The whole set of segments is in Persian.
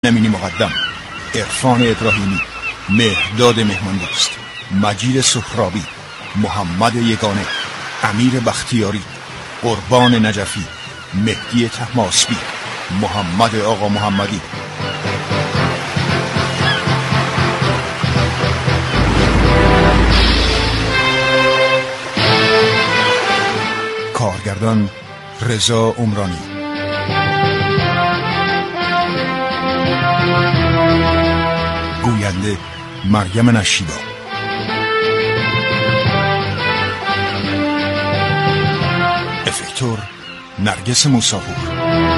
امینی مقدم، عرفان ابراهیمی، مهرداد مهماندوست، مجید سهرابی، محمد یگانه، امیر بختیاری، قربان نجفی، مهدی طهماسبی، محمد آقا محمدی. کارگردان رضا عمرانی. گوینده مریم نشیبا. افکتور نرگس موساپور.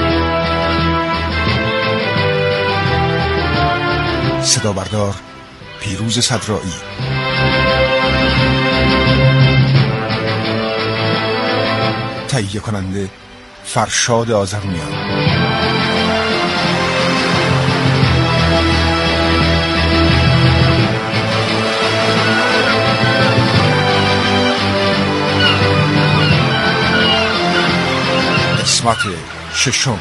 صدا بردار پیروز صدرایی. تهیه کننده فرشاد آذرونیان. قسمت ششم.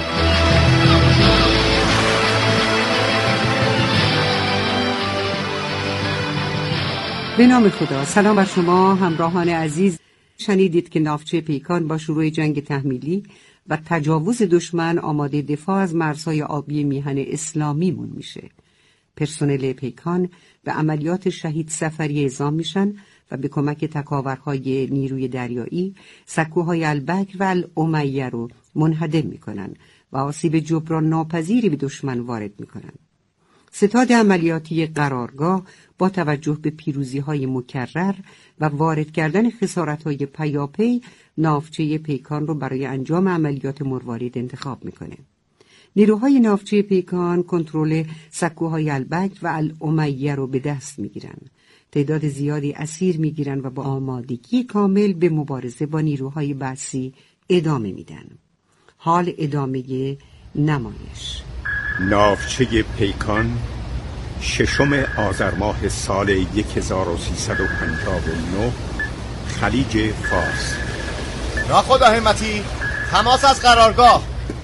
به نام خدا. سلام بر شما همراهان عزیز. شنیدید که ناوچه پیکان با شروع جنگ تحمیلی و تجاوز دشمن آماده دفاع از مرزهای آبی میهن اسلامیمون میشه. پرسنل پیکان به عملیات شهید سفری اعزام میشن و به کمک تکاورهای نیروی دریایی سکوهای البکر و الامیه رو منهدم میکنن و آسیب جبران ناپذیری به دشمن وارد میکنن. ستاد عملیاتی قرارگاه با توجه به پیروزی‌های مکرر و وارد کردن خسارت‌های پیاپی ناوچه پیکان رو برای انجام عملیات مروارید انتخاب میکنه. نیروهای ناوچه پیکان کنترل سکوهای البکر و الامیه رو به دست میگیرن. تعداد زیادی اسیر میگیرن و با آمادگی کامل به مبارزه با نیروهای بعثی ادامه میدن. حال ادامه نمایش. ناوچه پیکان 6 آذر ماه سال 1359 خلیج فارس. ناخدا همتی، تماس از قرارگاه.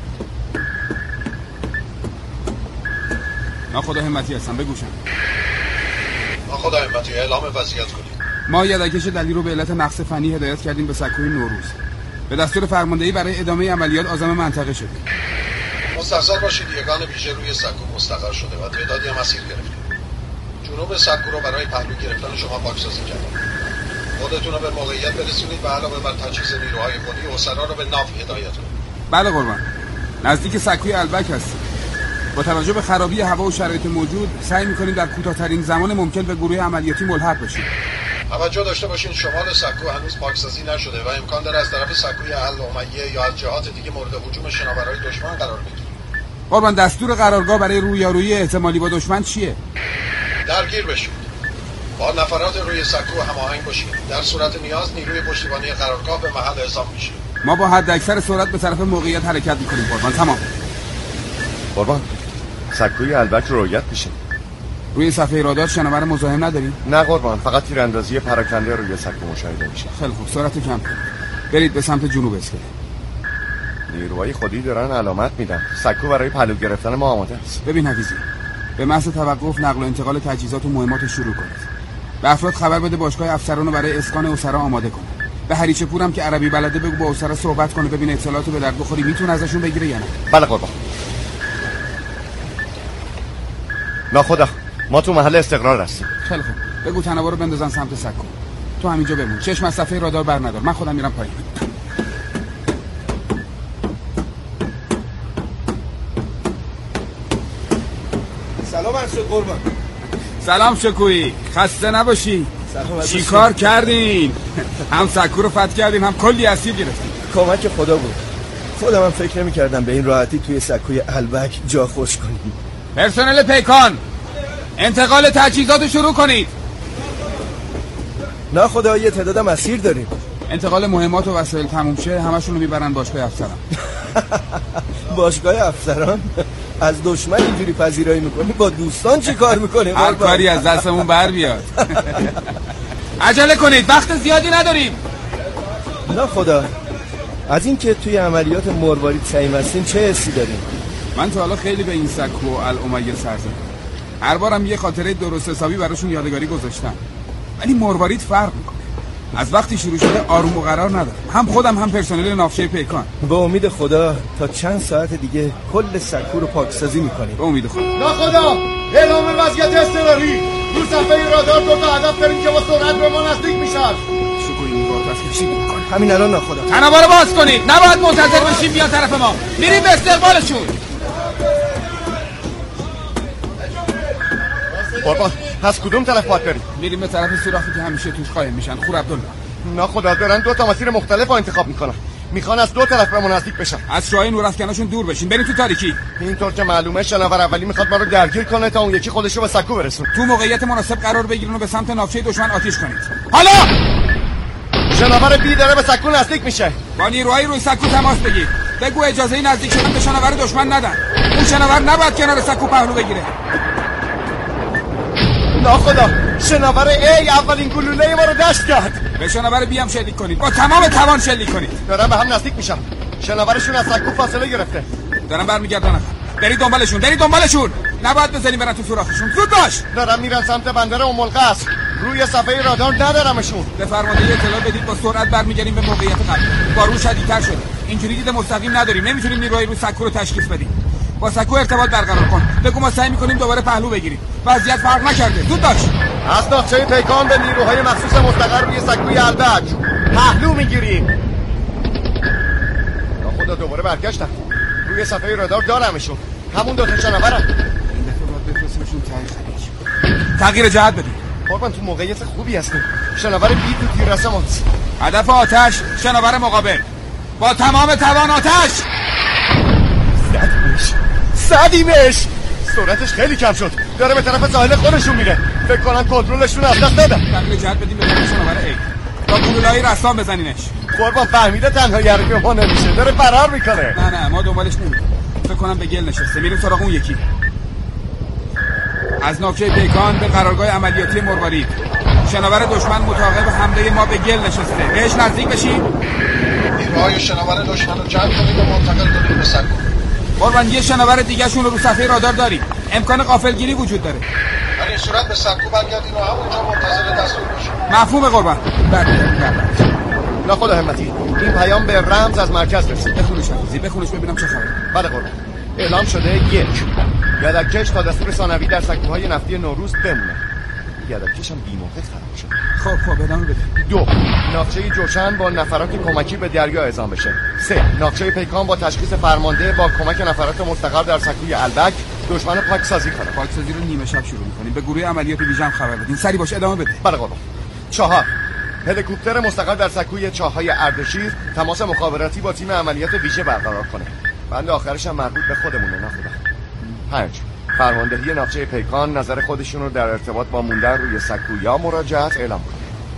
ناخدا همتی هستم، بگوشم. ناخدا همتی، اعلام وضعیت کنید. ما یدکش دلیل رو به علت نقص فنی هدایت کردیم به سکوی نوروز. به دستور فرماندهی برای ادامه عملیات عازم منطقه شدیم. مستحضر باشید یگان ویژه روی سکو مستقر شده و تعدادی هم اسیر گرفتیم. جنوب سکو رو برای پهلو گرفتن شما پاکسازی کردیم. خودتون رو به موقعیت برسونید و علاوه بر تجهیز نیروهای خودی اسرا رو به ناو هدایت کنید. بله قربان. نزدیک سکوی البکر هستیم. با توجه به خرابی هوا و شرایط موجود سعی می‌کنیم در کوتاه‌ترین زمان ممکن به گروه عملیاتی ملحق بشیم. توجه داشته باشین شمال سکو هنوز پاکسازی نشده و امکان داره از طرف سکوی الامیه یا از جهات دیگه مورد هجوم شناورای دشمن قرار بگیره. قربان دستور قرارگاه برای رویارویی احتمالی با دشمن چیه؟ درگیر بشید. با نفرات روی سکو هماهنگ باشید. در صورت نیاز نیروی پشتیبانی قرارگاه به محل اعزام میشه. ما با حد اکثر سرعت به طرف موقعیت حرکت می‌کنیم قربان. تمام. قربان سکوی البکر رویت میشه. روی صفحه رادار شناور مزاحم نداریم؟ نه قربان، فقط تیراندازی پراکنده روی سکو مشاهده میشه. خیلی خوب، سرعت کم کن. برید به سمت جنوب اسکله. نیروهای خودی دارن علامت میدن. سکو برای پهلو گرفتن ما آماده است. ببین حفیظی، به محض توقف نقل و انتقال تجهیزات و مهمات شروع کنید. به افراد خبر بده باشگاه افسران رو برای اسکان اسرا آماده کنه. به هریچه پورم که عربی بلده بگو با اسرا صحبت کنه ببین اطلاعاتو به درد بخوری میتونه ازشون بگیره یا نه. بله قربان. ناخدا ما تو محل استقرار هستیم. خیلی خوب، بگو تنابا رو بندازن سمت سکو. تو همینجا بمون، چشم از صفحه رادار بر ندار، من خودم میرم پایین. سلام عرض قربان. سلام شکویی، خسته نباشی. چی کار کردین؟ هم سکو رو فتح کردین هم کلی اسیر گرفتین. کمک خدا بود. خودم هم فکر نمی‌کردم به این راحتی توی سکوی البک جا خوش کنیم. پرسنل پیکان انتقال تجهیزات شروع کنید. نه خدا، یه تعدادم اسیر داریم. انتقال مهمات و وسایل تموم شه همشون رو میبرن باشگاه افسران. باشگاه افسران؟ از دشمن اینجوری پذیرایی میکنی؟ با دوستان چی کار میکنی؟ هر کاری از دستمون بر بیاد. عجله کنید، وقت زیادی نداریم. نه خدا، از این که توی عملیات مروارید سعیم هستیم چه حسی داریم؟ من تا حالا خیلی به این سکو و الامیه سر زدم. هر بارم یه خاطره درست حسابی براشون یادگاری گذاشتم. ولی مروارید فرق میکنه. از وقتی شروع شده آروم و قرار نداره. هم خودم هم پرسنل ناوچه پیکان. به امید خدا تا چند ساعت دیگه کل سکو رو پاکسازی میکنیم. به امید خدا. ناخدا اعلام وضعیت اضطراری. رو صفحه رادار دو تا هدف داریم که با سرعت به ما نزدیک میشن. شکوی این راه کشید میکنه. همین الان ناخدا. تنابا رو باز کنید. نباید منتظر بشیم بیان طرف ما. میریم به استقبالشون. قربان از کدوم طرف باید بریم؟ میریم به طرف سوراخی که همیشه توش قایم میشن. خور عبدالله. ناخدا دارن دو تا مسیر مختلف رو انتخاب میکنن. میخوان از دو طرف به ما نزدیک بشن. از شاهی نورافکناشون دور بشین. بریم تو تاریکی. اینطور که معلومه شناور اولی میخواد ما رو درگیر کنه تا اون یکی خودش رو به سکو برسونه. تو موقعیت مناسب قرار بگیرین و به سمت ناوچه دشمن آتیش کنید. حالا شناور بی داره به سکو نزدیک میشه. با نیروهای روی سکو تماس بگیر. بگو اجازه نزدیک شدن به شناور دشمن ندن. اون شناور نباید کنار سکو پهلو بگیره. ناخدا شناور ای اولین گلوله ما رو دشت کرد. به شناور بی هم شلیک کنید. با تمام توان شلیک کنید. دارن به هم نزدیک میشن. شناورشون از سکو فاصله گرفته. دارن برمیگردن. برید دنبالشون. نباید بزنیم برن تو سوراخشون. زود باش. دارن میرن سمت بندر ام القصر. روی صفحه رادار ندارمشون. به فرمانده اطلاع بدید با سرعت برمیگردیم به موقعیت قبلی. بارون شدیدتر شده. اینجوری دید مستقیم نداریم. نمیتونیم نیروهای رو سکو رو تشخیص بدیم. با سکو ارتباط برقرار کن. بگو ما سعی میکنیم دوباره پهلو بگیریم. وضعیت فرق نکرده. زود باش. از ناوچه پیکان به نیروهای مخصوص مستقر روی سکوی البک پهلو میگیریم. ناخدا دوباره برگشتن. روی صفحه رادار دارمشون. همون دو تا شناورن. این دفعه باید بفرستیمشون ته خلیج. تغییر جهت بدیم. قربان تو موقعیت خوبی هستیم. شناور بی تو تیررس ماست. هدف آتش شناور مقابل. با تمام توان آتش. زدیمش. سرعتش خیلی کم شد. داره به طرف ساحل خودشون میره. فکر کنم کنترلشون از دست دادن. تغییر جهت بدیم به طرف شناور ای. با گلوله‌های رسام بزنینش. قربان فهمیده تنها یاری ما نمیشه. داره فرار میکنه. نه ما دنبالش نمیریم. فکر کنم به گل نشسته. میریم سراغ اون یکی. از ناوچه پیکان به قرارگاه عملیاتی مروارید. شناور دشمن متعاقب حمله ما به گل نشسته. بهش نزدیک بشیم. نیروهای شناور دشمن رو جمع کنید و منتقل کنید به سکو. قربان یه شناور دیگه شون رو صفحه رادار داریم. امکان غافلگیری وجود داره. در این صورت به سکو برگردین و همونجا منتظر دستور باشید. مفهوم قربان. بله. ناخدا همتی. این پیام به رمز از مرکز رسید. بخونش ببینم چه خبره. بله قربان. اعلام شده 1. یدککش تا دستور ثانوی در سکوهای نفتی نوروز بمونه. یدککش هم بی‌موقع خراب شد. خب ادامه بده. 2. ناوچه جوشن با نفرات کمکی به دریا اعزام بشه. 3. ناوچه پیکان با تشخیص فرمانده با کمک نفرات مستقر در سکوی البک دشمن پاکسازی کنه. پاکسازی رو نیمه شب شروع می‌کنیم. به گروه عملیات ویژه خبر بدین. سری باش ادامه بده. بله قربان. 4. هلیکوپتر مستقر در سکوی چاهای اردشیر تماس مخابراتی با تیم عملیات ویژه برقرار کنه. بند آخرش هم مربوط به خودمونه ناخدا. 5. فرماندهی ناوچه پیکان نظر خودشون رو در ارتباط با موندن روی سکو یا مراجعت اعلام کنه.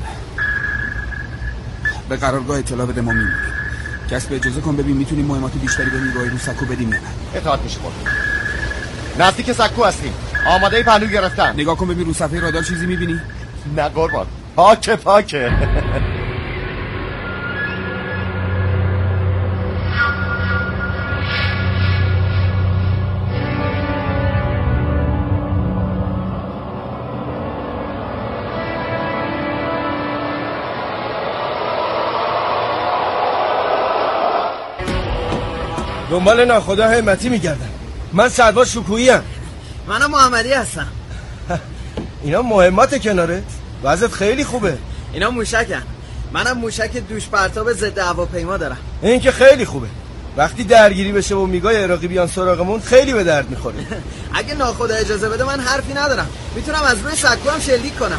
به قرارگاه اطلاع بده ما میمونیم. کسب اجازه کن ببین میتونیم مهمات بیشتری به نیروهای رو سکو بدیم یا نه. اطاعت میشه قربان. نزدیک سکو هستیم. آماده پهلو گرفتن. نگاه کن ببین رو صفحه رادار چیزی میبینی؟ نه قربان. پاکه. دنبال ناخدا همتی میگردن. من سرباز شکویی ام. منم محمدی هستم. اینا مهمات کناره؟ وضعیت خیلی خوبه. اینا موشکن. منم موشک دوش پرتاب ضد هواپیما دارم. این که خیلی خوبه. وقتی درگیری بشه و میگای عراقی بیان سراغمون خیلی به درد میخوره. اگه ناخدا اجازه بده من حرفی ندارم. میتونم از روی سکو هم شلیک کنم.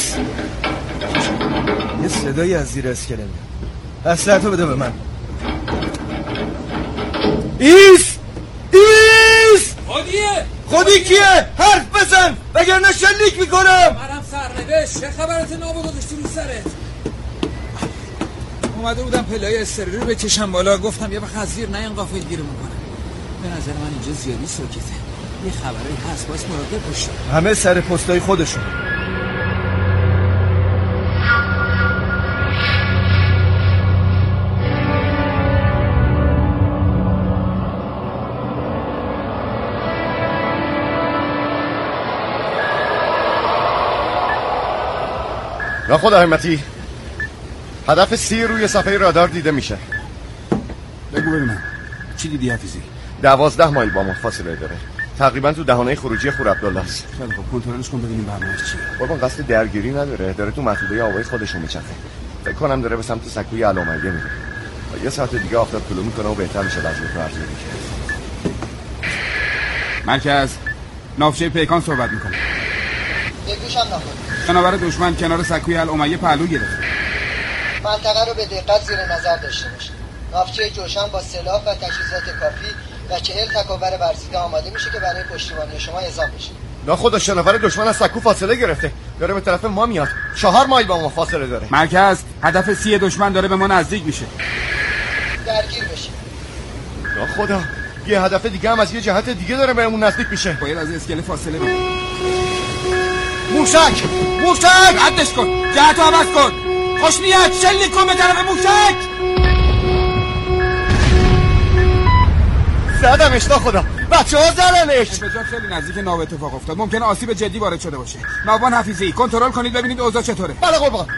یه صدایی از زیر اسکله میاد. اسلحه‌تو بده به من. ایس! خودی کیه؟ حرف بزن وگرنه شلیک میکنم. منم سرنوشت. چه خبرت نابو گذاشتی رو سرت؟ اومده بودم پلای استراری رو بکشم بالا. گفتم یه وقت از زیر نه این غافل گیرمون کنه. به نظر من اینجا زیادی ساکته. یه خبری هست باید مراقب باشی. همه سر پستای خودشون. یا خدا همتی، هدف سی روی صفحه رادار دیده میشه. بگو ببینم چی دیدی حفیظی؟ 12 مایل با ما فاصله داره، تقریبا تو دهانه خروجی خور عبدالله است. خیلی خوب، کنترلش کن ببینیم برنامه‌اش چیه. قربان قصد درگیری نداره، داره تو محدوده آوای خودشون میچرخه. فکر کنم داره به سمت سکوی علامگه میره. یه ساعت دیگه آفتاب طلوع میکنه و بهتر میشه وضعیت رو ارزیابی کرد. مرکز ناوچه پیکان صحبت میکنه. بگوشم نخور. جناور دشمن کنار سکوی الامیه پهلو گرفت. منطقه رو به دقت زیر نظر داشته باشید. ناوچه جوشن با سلاح و تجهیزات کافی و 40 تکاور ورزیده آماده میشه که برای پشتیبانی شما اعزام بشه. ناخدا شناور دشمن از سکو فاصله گرفته، داره به طرف ما میاد. 4 مایل با ما فاصله داره. مرکز هدف سی دشمن داره به ما نزدیک میشه. درگیر بشید. ناخدا یه هدف دیگه هم از یه جهت دیگه داره بهمون نزدیک میشه. باید از اسکله فاصله بگیریم. موشک ردش کن، جهتو عوض کن. خوشنیت شلیک کن به طرف موشک. زدمش ناخدا، بچه‌ها زدنش. انفجار خیلی نزدیک ناو اتفاق افتاد، ممکنه آسیب جدی وارد شده باشه. ناوبان حفیظی کنترل کنید ببینید اوضاع چطوره. بله قربان.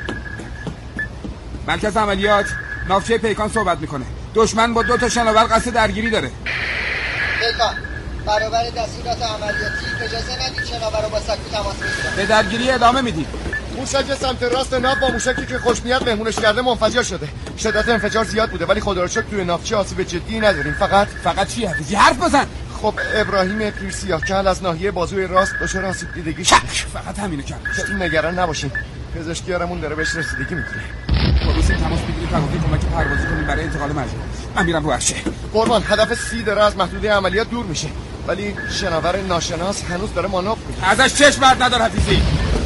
مرکز عملیات ناوچه پیکان صحبت میکنه. دشمن با 2 تا شناور قصد درگیری داره. پیکان برابر دستورات عملیاتی اجازه ندید شناور رو با سکو تماس بگیرن. به درگیری ادامه میدید. موشک سمت راست ناو با موشکی که خوشنیت مهمونش کرده منفجر شده. شدت انفجار زیاد بوده ولی خدا رو شکر توی ناوچه آسیب جدی نداریم. فقط چی حفیظی؟ حرف بزن. خب ابراهیم پیرسیاه کل از ناحیه بازوی راست دچار آسیب دیدگی شده. فقط همینو کرد. خیلی نگران نباشین، پزشکیارمون داره بهش رسیدگی میکنه. پلیس تماس بگیرید فقط کمک پروازی کنید برای انتقال مجروح. من میرم رو عرشه. قربان هدف سی داره از محدوده عملیات دور میشه ولی شناور ناشناس هنوز داره مانور میکنه. ازش چشم بر ندار حفیظی.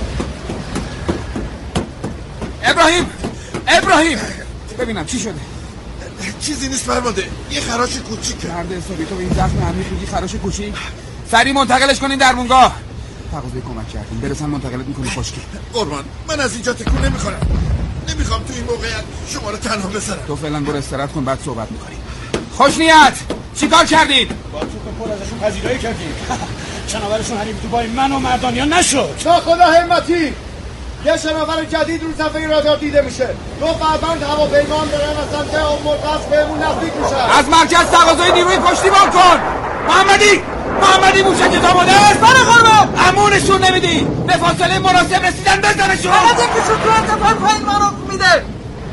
ابراهیم ببینم چی شده. چیزی نیست فرمانده، یه خراش کوچیک. مرد حسابی تو به این زخم عمیق میگی خراش کوچیک؟ سریع منتقلش کنین درمونگاه. تقاضای کمک کردیم، برسن منتقلت میکنی خشکی. قربان من از اینجا تکون نمیخورم، نمیخوام تو این موقعیت شما رو تنها بذارم. تو فعلا برو استراحت کن بعد صحبت میکنی. خوشنیت چیکار کردید؟ با تو پر ازشون پذیرایی کردیم. شناورشون حریف تو بای من و مردانیان نشد. خدا همتی، یه شناور جدید رو صفحه رادار دیده میشه. 2 فروند هواپیما دارن از سمت امورقصر بهمون نزدیک میشن. از مرکز تقاضای نیروی پشتیبان کن. محمدی موشک آماده است. بله قربان. امونشون نمیدی، به فاصله مناسب رسیدن بزنشون. فقط یکیشون تو اتفاق پایین ما رو میده.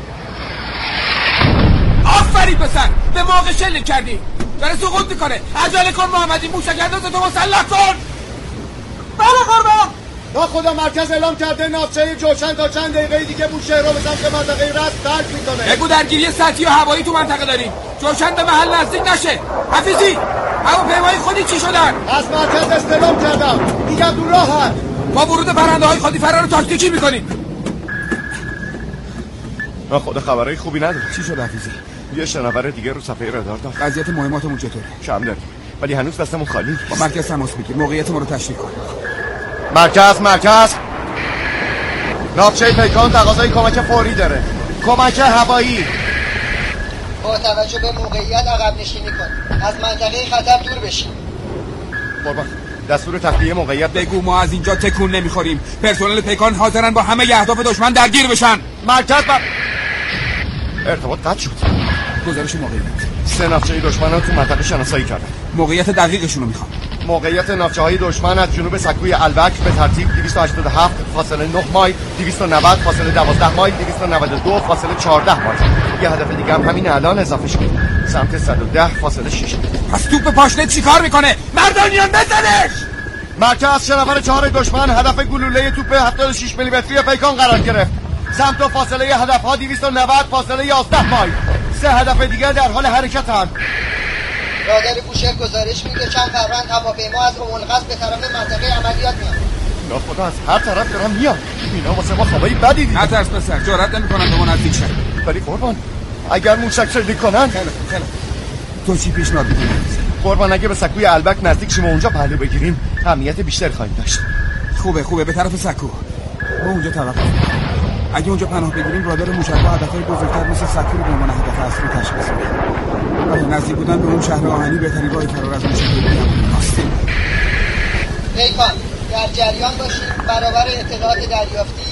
آفرین پسر، به موقع شلیک کردی. داره سقوط میکنه. عجله کن محمدی، موشک اندازتو مسلح کن. بله قربان. خدا مرکز اعلام کرده ناوچه جوشن تا چند دقیقه دیگه بوشهر رو به سمت منطقه رست ترک میکنه. بگو درگیری سطحی و هوایی تو منطقه داریم. جوشن به محل نزدیک نشه. حفیظی هواپیمای خودی چی شدن؟ از مرکز استعلام کردم، دیگه دور راه هست. با ورود پرنده‌های خودی فرار تاکتیکی میکنیم. خدا خبرای خوبی نداره. چی شد حفیظی؟ یه شناور دیگه رو صفحه رادار داد. وضعیت مهماتمون چطوره؟ کم داریم ولی هنوز دستمون خالی. با مرکز تماس بگیر، موقعیت ما رو تشریح کن. مرکز ناوچه پیکان تقاضای کمک فوری داره، کمک هوایی. با توجه به موقعیت عقب نشینی کن، از منطقه خطر دور بشین. قربان دستور تخلیه موقعیت بگو ما از اینجا تکون نمیخوریم. پرسنل پیکان حاضرن با همه اهداف دشمن درگیر بشن. مرکز ارتباط قطع شد. گزارش موقعیت. 3 ناوچه دشمن رو تو منطقه شناسایی کردن. موقعیت دقیقشون رو میخوام. موقعیت ناوچه‌های دشمن از جنوب سکوی البک به ترتیب 287 فاصله 9 مایل، 290 فاصله 12 مایل، 292 فاصله 14 مایل. یه هدف دیگه هم همین الان اضافه شد، سمت 110 فاصله 6 مایل. پس توپ پاشنه چیکار میکنه؟ مردانیان بزنش! مرکز شناور 4 دشمن هدف گلوله توپ 76 میلیمتری پیکان قرار گرفت. سمت و فاصله هدف‌ها 290 فاصله 11 مایل. 3 هدف دیگر در حال حرکتند. رادار بوشهر گزارش میده چند فروند هواپیما از امورقصر به طرف منطقه عملیات میاد. خدا از هر طرف دارن میاد. اینا واسه ما خوابای بدی دیدن. نترس پسر، جرئت نمیکنن به ما نزدیک شن. ولی قربان اگر موشک شلیک کنن. خیلی تو چی پیشنهاد می‌کنی؟ قربان اگه به سکوی البک نزدیک شیم و اونجا پهلو بگیریم امنیت بیشتر خواهیم داشت. خوبه به طرف سکو. ما اونجا توقف. اگه اونجا پناه بگیریم رادار موشک با هدف‌های بزرگتر مثل سکو رو به عنوان هدف اصلی تشخیص میده. ولی نزدیک بودن به اون شهر آهنی بهترین راه فرار از موشک است. پیکان در جریان باشید. برابر اطلاعات دریافتی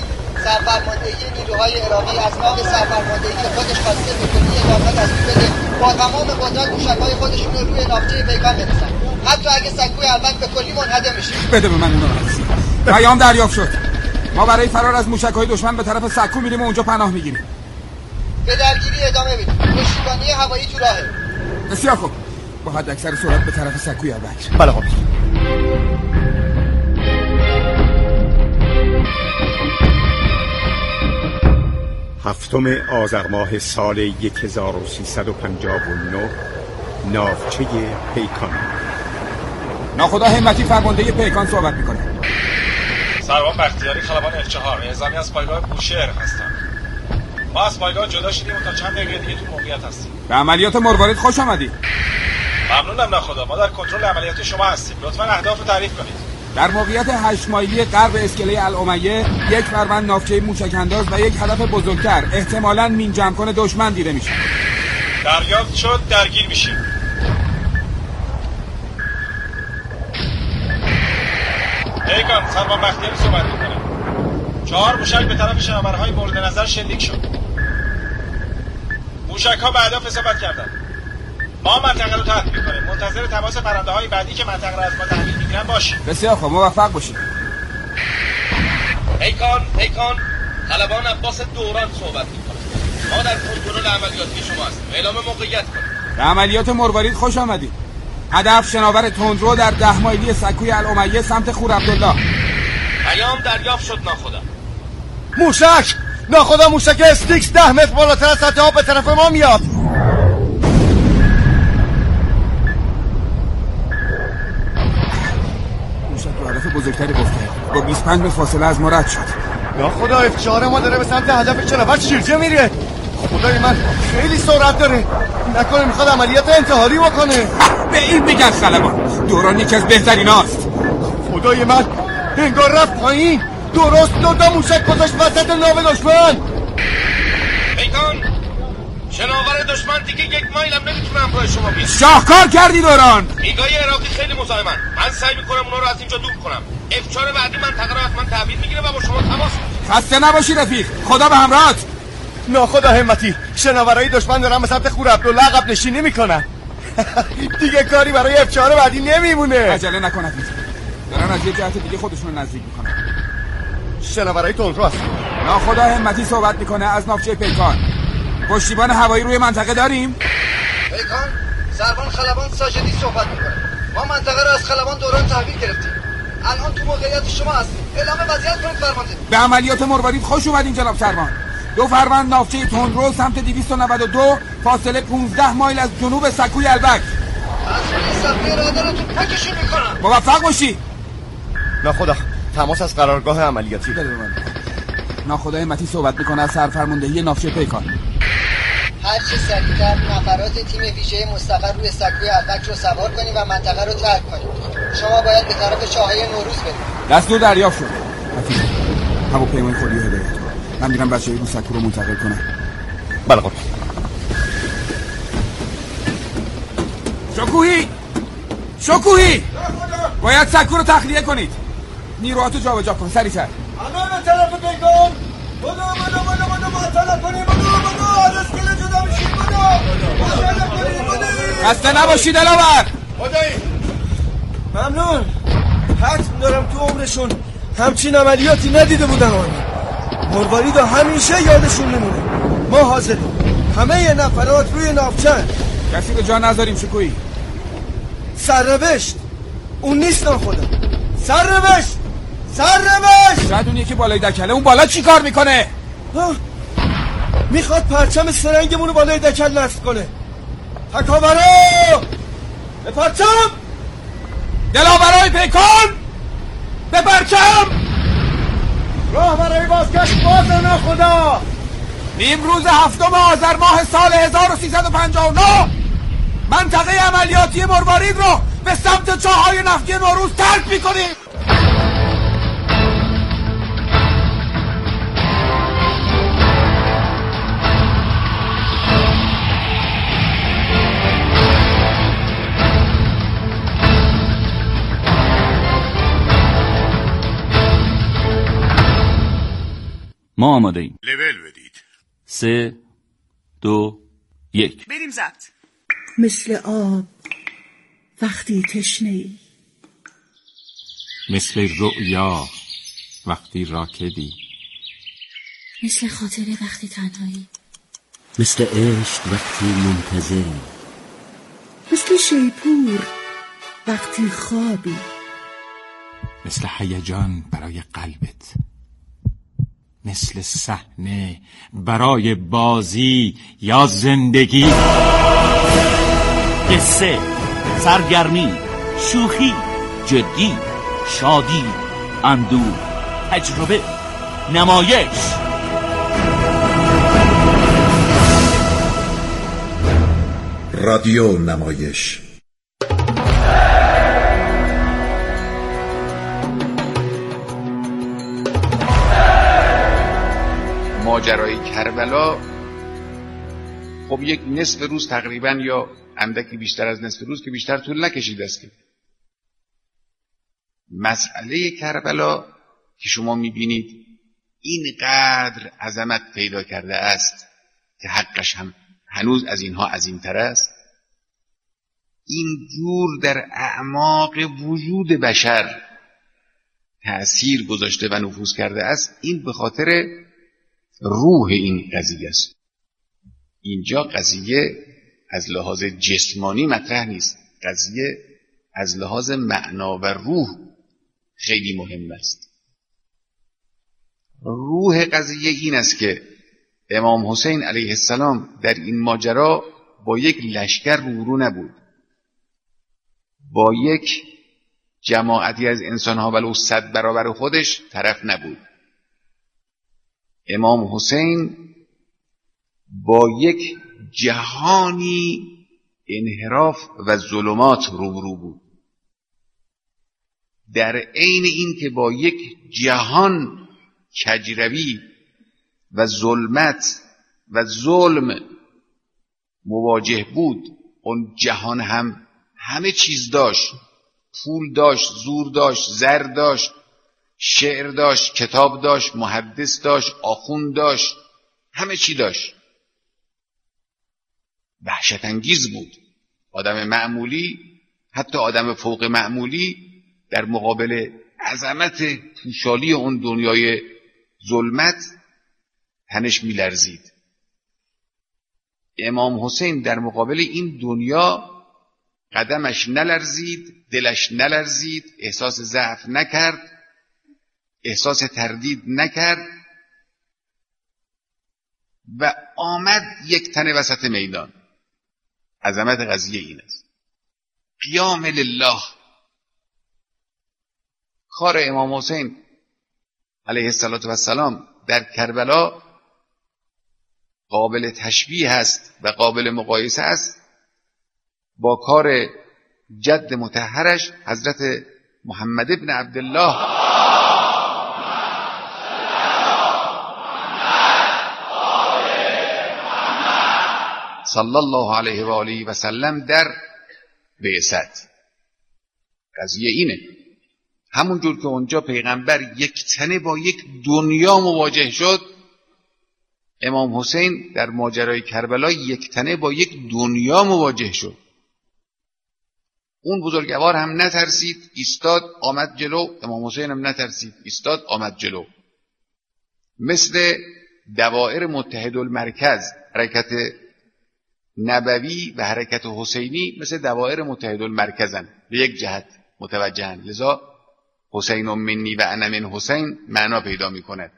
سرفرماندهی نیروهای عراقی از نام سرفرماندهی خودش خواسته به کلی اضافه دستور بده با تمام قدرت موشک‌های خودشون رو روی ناوچه پیکان برسن، حتی اگه سکوی البک به کلی منهدم بشه. بده به من اونو رئیسی. پیام دریافت شد. ما برای فرار از موشک‌های دشمن به طرف سکو میریم و اونجا پناه میگیریم. به درگیری ادامه بدید. پشتیبانی هوایی تو راهه. بسیار خوب. با حد اکثر سرعت به طرف سکوی البک. بله خب. هفتم آذر ماه سال 1359 ناوچه پیکان. ناخدا همتی فرمانده پیکان صحبت میکنه. سروان بختیاری خلبان F4 اعزامی از پایگاه بوشهر هستم. ما از پایگاه جدا شدیم و تا چند دقیقه دیگه تو موقعیت هستیم. به عملیات مروارید خوش آمدید. ممنونم ناخدا، ما در کنترل عملیات شما هستیم. لطفاً اهداف رو تعریف کنید. در موقعیت 8 مایلی غرب اسکله الامیه یک فروند ناوچه موشک انداز و یک هدف بزرگتر احتمالاً مین جمع کنه دشمن دیده میشه. دریافت شد، درگیر میشیم. پیکان، سروان بختیاری صحبت میکنه. 4 موشک به طرف شناورهای مورد نظر شلیک شد. موشک ها به هدف اصابت کردن. ما منطقه رو تحت میکنیم. منتظر تماس پرنده های بعدی که منطقه رو از ما تحویل میگیرن باشیم. بسیار خوب، موفق باشید. پیکان خلبان عباس دوران صحبت میکنه. ما در کنترل عملیاتی شما هستیم. اعلام موقعیت کنید. به عملیات مروارید خوش آمدید. هدف شناور تندرو در 10 مایلی سکوی الامیه سمت خور عبدالله. پیام دریافت شد ناخدا. موشک! ناخدا موشک استیکس 10 متر بالاتر از سطح آب به طرف ما میاد. موشک رو هدف بزرگتری گفته با 25 متر فاصله از ما رد شد. ناخدا F4 ما داره به سمت هدف شناور شیرجه میره. خدای من خیلی سرعت داره. نکنه میخواد عملیات انتحاری بکنه. به این میگن خلبان. دوران یکی از بهتریناست. خدای من انگار رفت پایین. درست 2 موشک گذاشت وسط ناو دشمن. پیکان، شناور دشمن دیگه 1 مایل هم نمیتونه همراه شما بیاد. شاهکار کردی دوران. میگای عراقی خیلی مزاحمن. من سعی میکنم اونا رو از اینجا دور کنم. F4 بعدی منطقه رو حتما تحویل میگیره و با شما تماس. خسته نباشی رفیق. خدا به همراهت. ناخدا همتی، شناورای دشمن دارن به سمت خور عبدالله عقب نشینی میکنن. دیگه کاری برای F4 بعدی نمیمونه. عجله نکن رفیق. دارن از یه جهت دیگه خودشون رو نزدیک میکنن. شناورای تندرو هست. ناخدا همتی صحبت میکنه از ناوچه پیکان. پشتیبان هوایی روی منطقه داریم؟ پیکان، سروان خلبان ساجدی صحبت میکنه. ما منطقه رو از خلبان دوران تحویل گرفتیم. الان تو موقعیت شما هستیم. اعلام وضعیت کنید فرمانده. به عملیات مروارید خوش اومدین جناب سروان. 2 فروند ناوچه تندرو سمت 292 فاصله 15 مایل از جنوب سکوی البک. از روی صفحه رادارتون پاکشون میکنم. موفق باشی. ناخدا تماس از قرارگاه عملیاتی. بده به من. ناخدا همتی صحبت میکنه از سرفرماندهی ناوچه پیکان. هر چه سریعتر نفرات تیم ویژه مستقر روی سکوی البک رو سوار کنیم و منطقه رو ترک کنیم. شما باید به طرف چاهای نوروز برید. دستور دریافت شد. رفیق، هواپیمای خودی رو هدایت کن. من میرم بچه‌های رو سکو رو منتقل کنم. بله خب. شکوهی باید سکو رو تخلیه کنید. نیروهاتو جابجا کن سریع‌تر. اما به طرف پیکان. بدو معطل کنیم. بدو از اسکله جدا میشیم. بدو خسته نباشید دلاور. ممنون. حتم دارم تو عمرشون همچین عملیاتی ندیده بودن. مروارید همیشه یادشون میمونه. ما حاضریم. همه نفرات روی ناوچن. کسی رو جا نذاریم شکویی. سرنوشت اون نیست ناخدا. سرنوشت شاید اون یکی بالای دکله. اون بالا چی کار میکنه؟ میخواد پرچم سرنگمون رو بالای دکل نصب کنه. تکاورا به پرچم. دلاورای پیکان به پرچم. راه برای بازگشت باز ناخدا. امروز 7 آذر ماه سال 1359 منطقه عملیاتی مروارید رو به سمت چاهای نفتی نوروز ترک میکنیم. ما آماده ایم. لول بدید. 3 2 1 بریم ضبط. مثل آب وقتی تشنه‌ای، مثل رؤیا وقتی راکدی، مثل خاطره وقتی تنهایی، مثل عشق وقتی منتظری، مثل شیپور وقتی خوابی، مثل هیجان برای قلبت، مثل صحنه برای بازی یا زندگی. قصه، سرگرمی، شوخی، جدی، شادی، اندوه، تجربه، نمایش. رادیو نمایش. ماجرای کربلا خب یک نصف روز تقریبا یا اندکی بیشتر از نصف روز که بیشتر طول نکشیده است. مسئله کربلا که شما میبینید اینقدر عظمت پیدا کرده است که حقش هم هنوز از اینها عظیم‌تر است. اینجور در اعماق وجود بشر تأثیر گذاشته و نفوذ کرده است. این به خاطر روح این قضیه است. اینجا قضیه از لحاظ جسمانی مطرح نیست، قضیه از لحاظ معنا و روح خیلی مهم است. روح قضیه این است که امام حسین علیه السلام در این ماجرا با یک لشکر روبرو نبود، با یک جماعتی از انسانها ولو 100 برابر خودش طرف نبود. امام حسین با یک جهانی انحراف و ظلمات روبرو بود، در عین این که با یک جهان کجروی و ظلمت و ظلم مواجه بود. اون جهان هم همه چیز داشت، پول داشت، زور داشت، زر داشت، شعر داشت، کتاب داشت، محدث داشت، آخوند داشت، همه چی داشت. وحشت انگیز بود. آدم معمولی، حتی آدم فوق معمولی، در مقابل عظمت پوشالی اون دنیای ظلمت تنش می‌لرزید. امام حسین در مقابل این دنیا قدمش نلرزید، دلش نلرزید، احساس ضعف نکرد، احساس تردید نکرد و آمد یک تنه وسط میدان. عظمت قضیه این است. قیام لله. کار امام حسین علیه السلام در کربلا قابل تشبیه است و قابل مقایسه است با کار جد مطهرش حضرت محمد ابن عبدالله صلی الله علیه و آله و سلم در بعثت. قضیه اینه، همونجور که اونجا پیغمبر یک تنه با یک دنیا مواجه شد، امام حسین در ماجرای کربلا یک تنه با یک دنیا مواجه شد. اون بزرگوار هم نترسید، ایستاد آمد جلو. امام حسین هم نترسید، ایستاد آمد جلو. مثل دوائر متحدالمرکز، حرکت نبوی و حرکت حسینی مثل دوائر متحدالمرکزن، به یک جهت متوجهن. لذا حسین منی و انا من حسین معنا پیدا می کند.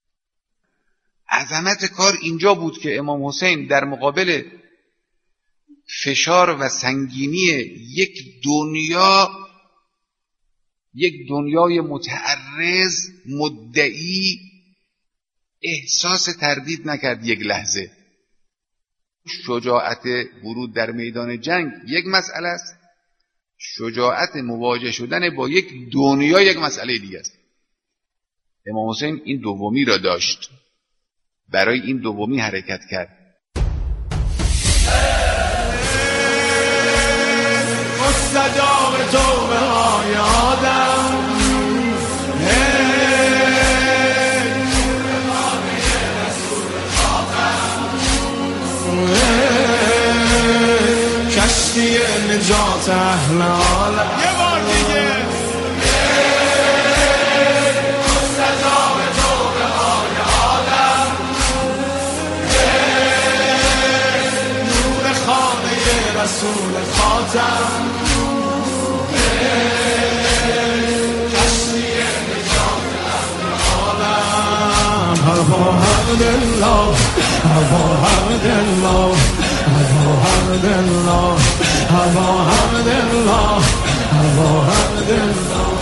عظمت کار اینجا بود که امام حسین در مقابل فشار و سنگینی یک دنیای متعرض مدعی احساس تردید نکرد یک لحظه. شجاعت ورود در میدان جنگ یک مسئله است، شجاعت مواجه شدن با یک دنیا یک مسئله دیگه است. امام حسین این دومی را داشت، برای این دومی حرکت کرد. مستجاب توبه های آدم الله هوا حمد الله هوا حمد الله هوا حمد الله هوا حمد الله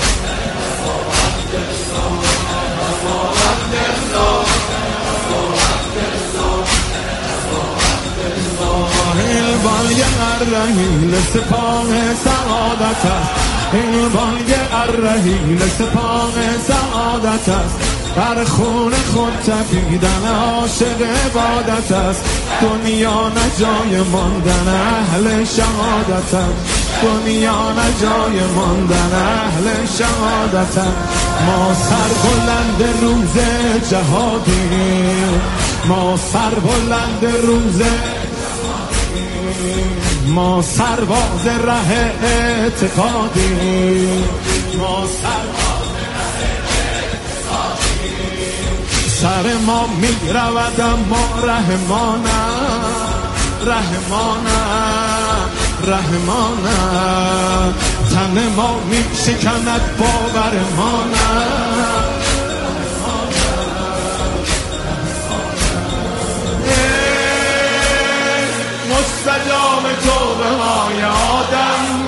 این بانگ الرحیل سپاه سعادت است این بانگ الرحیل سپاه سعادت است در خون خود تپیدن عاشق عبادت است دنیا نه جای ماندن اهل شهادت است دنیا نه جای ماندن اهل شهادت است ما سر بلند روز جهادیم ما سر بلند روز ما سرباز ره اعتقادیم ما سرباز ره اعتقادیم سر ما می رود اما رحمانم رحمانم رحمانم تن ما می شکند باورمانم مستجاب توبه های آدم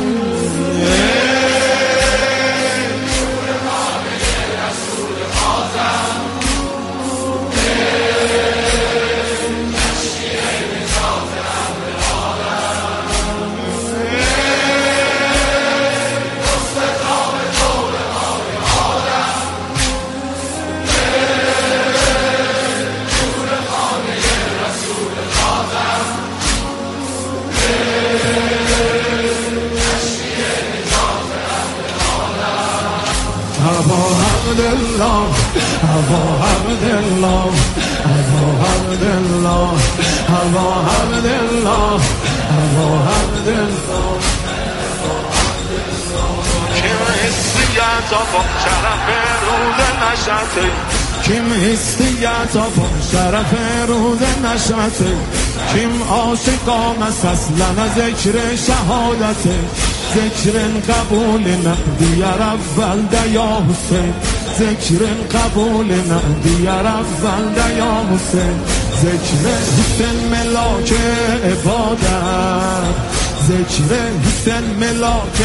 الله هوا حمد الله هوا حمد الله هوا حمد الله هوا حمد الله kim hissiyat av şeref روز نشأته kim hissiyat av şeref روز نشأته kim عاشقام اصلا ذکر شهادته ذکر قبول نقدی اول دیا حسین ذکر قبول نقدی اول دیا حسین ذکر حسین ملاک عبادت ذکر حسین ملاک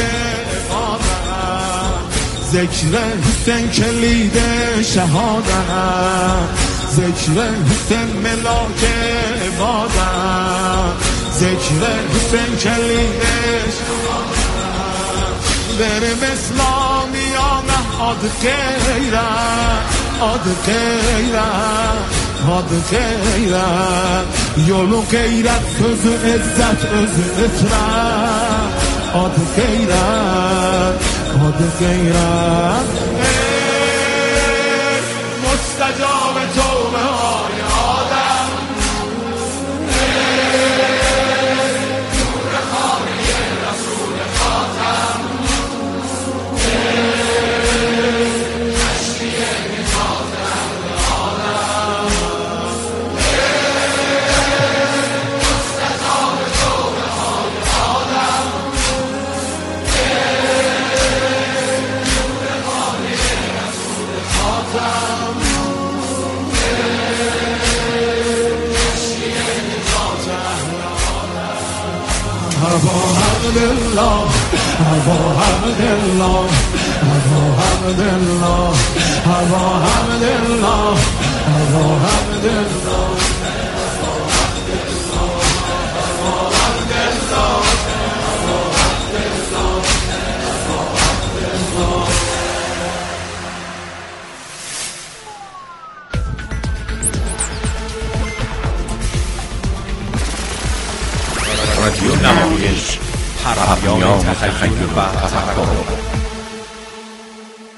عبادت ذکر حسین کلید شهادت ذکر حسین ملاک عبادت ذکر حسین کلید شهادت بریم اسلامیانه آد غیرت آد غیرت آد غیرت یولو غیرت sözü عزت özü اطرت آد غیرت آد غیرت مستجاب توبه های آدم نور خانه رسول خاتم هوا حمد الله هوا حمد الله هوا حمد الله هوا حمد الله هوا حمد الله رادیو نمایش، پیام تخیل و تفکر.